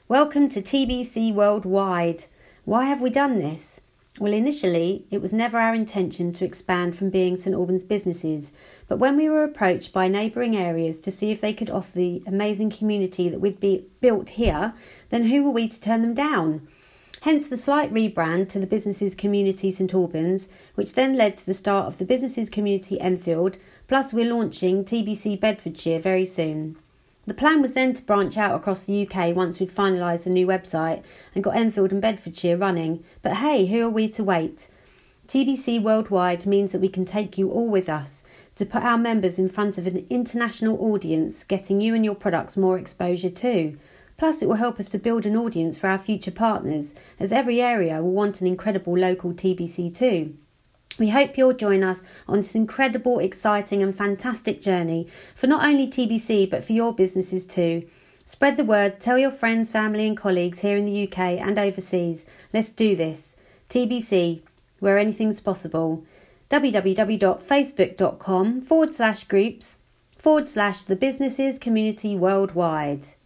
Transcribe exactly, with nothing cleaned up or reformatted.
Welcome to T B C Worldwide. Why have we done this? Well, initially, it was never our intention to expand from being St Albans businesses, but when we were approached by neighbouring areas to see if they could offer the amazing community that we'd be built here, then who were we to turn them down? Hence the slight rebrand to the Businesses Community St Albans, which then led to the start of the Businesses Community Enfield, plus we're launching T B C Bedfordshire very soon. The plan was then to branch out across the U K once we'd finalised the new website and got Enfield and Bedfordshire running. But hey, who are we to wait? T B C Worldwide means that we can take you all with us to put our members in front of an international audience, getting you and your products more exposure too. Plus, it will help us to build an audience for our future partners, as every area will want an incredible local T B C too. We hope you'll join us on this incredible, exciting and fantastic journey for not only T B C but for your businesses too. Spread the word, tell your friends, family and colleagues here in the U K and overseas. Let's do this. T B C, where anything's possible. www.facebook.com forward slash groups forward slash the businesses community worldwide.